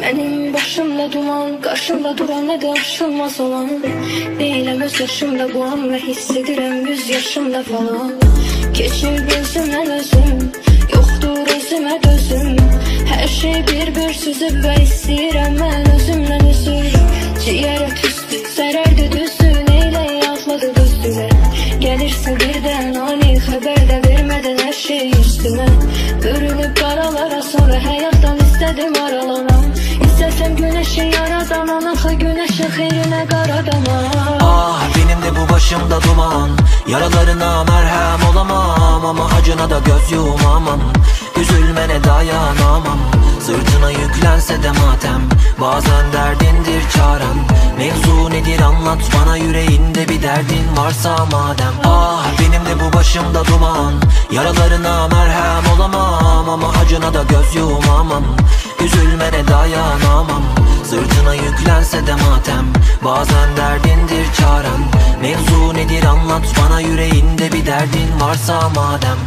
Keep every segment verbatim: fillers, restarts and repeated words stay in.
Benim başımda duman, karşımda duran ne de aşılmaz olan. Değilim öz yaşımda bu an ve hissedirim yüz yaşımda falan. Geçir gözümden özüm, yoktur özüme gözüm. Her şey bir bir süzüp ve istəyirəm mən özümden üzür. Ciğere tüstü, zərərdi düzdü, neyle yazmadı düzdüler. Gelirsin birden ani haber de vermeden her şey üstüme. Bürünüp karalara sonra hayattan istedim aralanam. İstesem güneşi yaradan anakı güneşin xeyrine qaradamam. Ah benim de bu başımda duman, yaralarına merhem olamam. Ama acına da göz yumamam, üzülmene dayanamam. Sırtına yüklense de matem, bazen derdindir çaren. Mevzu nedir anlat bana, yüreğinde bir derdin varsa madem. Ah benim de bu başımda duman, yaralarına merhem olamam. Ama acına da göz yumamam, üzülmene dayanamam. Sırtına yüklense de matem, bazen derdindir çaren. Mevzu nedir anlat bana, yüreğinde bir derdin varsa madem.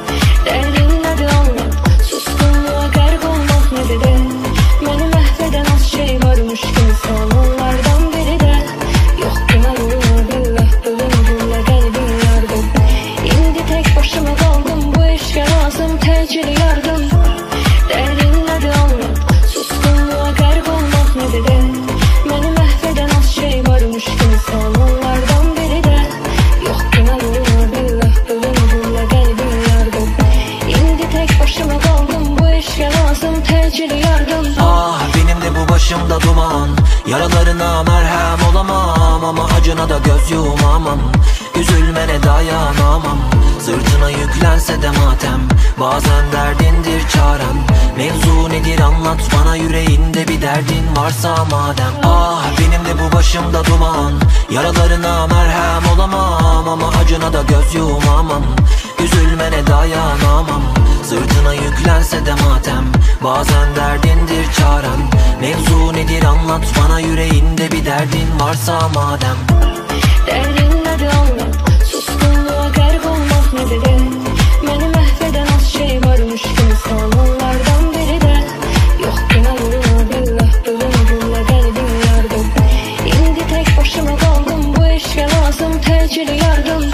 Derdin nedir anlat, suskunluğa qərq olmaq nedir de. Məni məhv edən az şey varmış ki insan, onlardan biri de. Yox günah olur billah, bölündümlə qəlbim yardım. İndi tek başıma qaldım, bu eşqə lazım təcil yardım. Derdin nedir anlat, suskunluğa qərq olmaq nedir de. Məni məhv edən az şey varmış ki insan, onlardan biri de. Yox günah olur billah, bölündümlə qəlbim yardım. İndi tek başıma kaldım, bu eşqə lazım təcil yardım. Ah benim de bu başımda duman, yaralarına merhem olamam. Ama acına da göz yumamam, üzülmene dayanamam. Sırtına yüklense de matem, bazen derdindir çaren. Mevzu nedir anlat bana, yüreğinde bir derdin varsa madem. Ah benim de bu başımda duman, yaralarına merhem olamam. Ama acına da göz yumamam, üzülmene dayanamam. Sırtına yüklense de matem, bazen derdindir çaren. Mevzu nedir anlat bana, yüreğinde bir derdin varsa madem. Derdin nedir anlat, suskunluğa qərq olmaq nedir de. Məni məhv edən az şey varmış ki insan, onlardan biri de. Yox günah olur billah, bölündümlə qəlbim yardım. İndi tek başıma kaldım, bu eşqə lazım təcil yardım.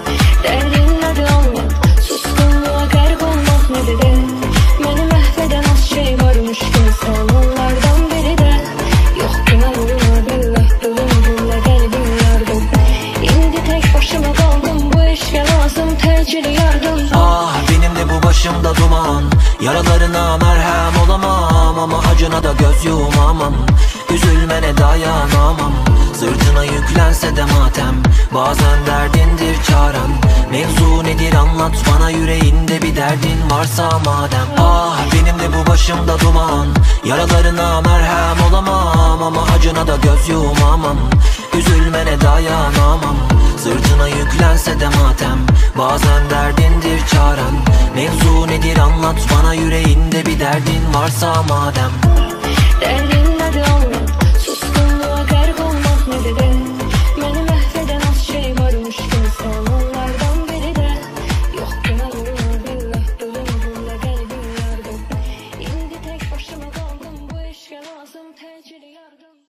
Derdin nedir anlat, suskunluğa qərq olmaq nedir de. Məni məhv edən az şey varmış ki insan, onlardan biri de. Yox günah olur billah, bölündümlə qəlbim yardım. İndi tek başıma kaldım, bu eşqə lazım təcil yardım. Ah benim de bu başımda duman, yaralarına merhem olamam. Ama acına da göz yumamam, üzülmene dayanamam. Sırtına yüklense de matem, bazen derdindir çaren. Mevzu nedir anlat bana, yüreğinde bir derdin varsa madem. Ah benim de bu başımda duman, yaralarına merhem olamam. Ama acına da göz yumamam, üzülmene dayanamam. Sırtına yüklense de matem, bazen derdindir çaren. Mevzu nedir anlat bana, yüreğinde bir derdin varsa madem. Derdin